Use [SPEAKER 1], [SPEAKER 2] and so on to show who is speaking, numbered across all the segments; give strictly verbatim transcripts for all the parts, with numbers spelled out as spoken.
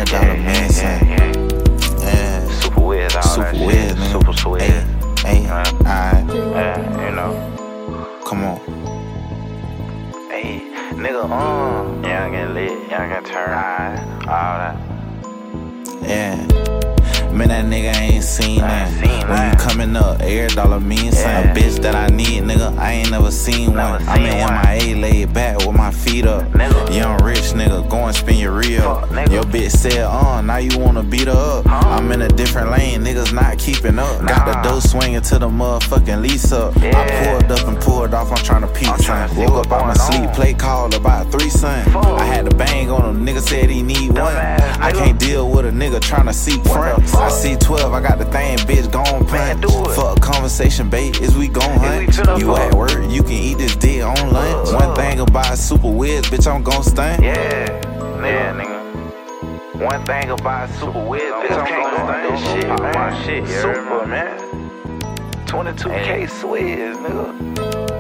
[SPEAKER 1] Air dollar man, son. Yeah.
[SPEAKER 2] Super weird, all
[SPEAKER 1] Super
[SPEAKER 2] that
[SPEAKER 1] weird,
[SPEAKER 2] shit.
[SPEAKER 1] nigga.
[SPEAKER 2] Super sweet.
[SPEAKER 1] Hey, hey, alright.
[SPEAKER 2] Yeah, you know.
[SPEAKER 1] Come on.
[SPEAKER 2] Hey, nigga, um, y'all get lit, y'all get turn high, all that.
[SPEAKER 1] Yeah. Man, that nigga ain't seen that.
[SPEAKER 2] seen
[SPEAKER 1] When
[SPEAKER 2] that.
[SPEAKER 1] you coming up, air dollar mean something.
[SPEAKER 2] Yeah.
[SPEAKER 1] A bitch that I need, nigga, I ain't never seen
[SPEAKER 2] Never
[SPEAKER 1] one.
[SPEAKER 2] seen
[SPEAKER 1] I'm in
[SPEAKER 2] one.
[SPEAKER 1] M I A laid back with my feet up.
[SPEAKER 2] Nigga.
[SPEAKER 1] Young rich nigga, go and spin your reel.
[SPEAKER 2] Fuck, nigga.
[SPEAKER 1] Your bitch said, uh, now you wanna beat her up.
[SPEAKER 2] Huh?
[SPEAKER 1] I'm in a different lane, niggas not keeping up. Got the
[SPEAKER 2] Nah.
[SPEAKER 1] dough swinging to the motherfucking lease up.
[SPEAKER 2] Yeah.
[SPEAKER 1] I pulled up and pulled off, I'm tryna peep,
[SPEAKER 2] I'm
[SPEAKER 1] son.
[SPEAKER 2] tryna see
[SPEAKER 1] Woke
[SPEAKER 2] what's
[SPEAKER 1] up out my
[SPEAKER 2] going
[SPEAKER 1] sleep,
[SPEAKER 2] on.
[SPEAKER 1] play called about three, son.
[SPEAKER 2] Fuck.
[SPEAKER 1] I had to bang on him, nigga said he need one.
[SPEAKER 2] Dumbass
[SPEAKER 1] I
[SPEAKER 2] nigga.
[SPEAKER 1] can't deal with a nigga tryna seek
[SPEAKER 2] What
[SPEAKER 1] front.
[SPEAKER 2] the fuck?
[SPEAKER 1] I see twelve, I got the thing, bitch, gon'
[SPEAKER 2] Man,
[SPEAKER 1] punt.
[SPEAKER 2] do it.
[SPEAKER 1] Fuck conversation, babe, is we gon'
[SPEAKER 2] we
[SPEAKER 1] hunt?
[SPEAKER 2] finna
[SPEAKER 1] You
[SPEAKER 2] fuck.
[SPEAKER 1] at work, you can eat this dick on lunch.
[SPEAKER 2] Uh,
[SPEAKER 1] One
[SPEAKER 2] uh.
[SPEAKER 1] thing about super weird, bitch, I'm gon' stunt.
[SPEAKER 2] Yeah, yeah, nigga. One thing about super weird, bitch, I'm gonna stand this shit, man. My shit, you super, man. twenty-two K Swizz, nigga.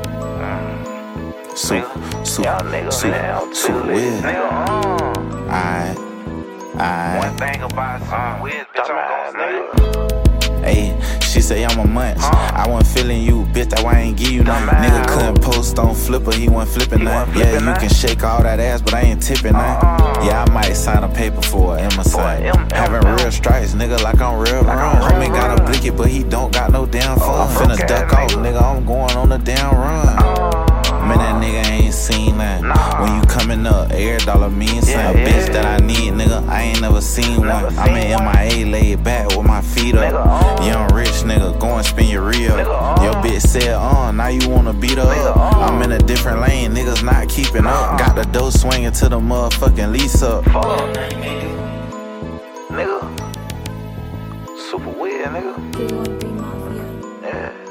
[SPEAKER 1] Super,
[SPEAKER 2] Y'all
[SPEAKER 1] super,
[SPEAKER 2] niggas, man,
[SPEAKER 1] super,
[SPEAKER 2] I'm
[SPEAKER 1] super
[SPEAKER 2] too lit,
[SPEAKER 1] weird.
[SPEAKER 2] nigga. Uh.
[SPEAKER 1] Alright,
[SPEAKER 2] One
[SPEAKER 1] alright.
[SPEAKER 2] thing about super weird, bitch, I'm gonna
[SPEAKER 1] nigga.
[SPEAKER 2] stand.
[SPEAKER 1] Ayy, she say I'm a munch.
[SPEAKER 2] Huh?
[SPEAKER 1] I wasn't feeling you, bitch, that why I ain't give you nothing.
[SPEAKER 2] Dumbass.
[SPEAKER 1] Nigga couldn't post on Flipper, he wasn't flipping
[SPEAKER 2] He
[SPEAKER 1] nothing.
[SPEAKER 2] wasn't
[SPEAKER 1] Yeah,
[SPEAKER 2] flipping
[SPEAKER 1] you
[SPEAKER 2] nothing.
[SPEAKER 1] can shake all that ass, but I ain't tipping nothing.
[SPEAKER 2] Uh-uh.
[SPEAKER 1] Yeah, I might sign a paper for a Emerson.
[SPEAKER 2] For a M- M-
[SPEAKER 1] Having
[SPEAKER 2] M-
[SPEAKER 1] real stripes, nigga, like I'm real
[SPEAKER 2] Like
[SPEAKER 1] run.
[SPEAKER 2] I'm real
[SPEAKER 1] Homie got a
[SPEAKER 2] run.
[SPEAKER 1] blicky, but he don't got no damn fun.
[SPEAKER 2] Oh,
[SPEAKER 1] Finna
[SPEAKER 2] okay,
[SPEAKER 1] duck off,
[SPEAKER 2] nigga.
[SPEAKER 1] nigga, I'm going on a damn run.
[SPEAKER 2] Uh,
[SPEAKER 1] Man, that nigga ain't seen that.
[SPEAKER 2] Nah.
[SPEAKER 1] When you coming up, air dollar mean something.
[SPEAKER 2] Yeah,
[SPEAKER 1] A bitch
[SPEAKER 2] yeah.
[SPEAKER 1] that I need, nigga, I ain't never seen
[SPEAKER 2] Never
[SPEAKER 1] one. I'm
[SPEAKER 2] seen
[SPEAKER 1] in
[SPEAKER 2] one.
[SPEAKER 1] M I A laid back with my feet up.
[SPEAKER 2] Nigga, uh.
[SPEAKER 1] Young rich nigga, go and spin your reel.
[SPEAKER 2] Nigga, uh.
[SPEAKER 1] Your bitch said, uh, now you wanna beat her
[SPEAKER 2] Nigga,
[SPEAKER 1] up.
[SPEAKER 2] uh.
[SPEAKER 1] I'm in a different lane, niggas not keeping up.
[SPEAKER 2] Nah.
[SPEAKER 1] Got the dough swinging to the motherfucking lease up.
[SPEAKER 2] fuck. Nigga. Super weird, nigga.
[SPEAKER 3] D one B Mafia.
[SPEAKER 2] Yeah.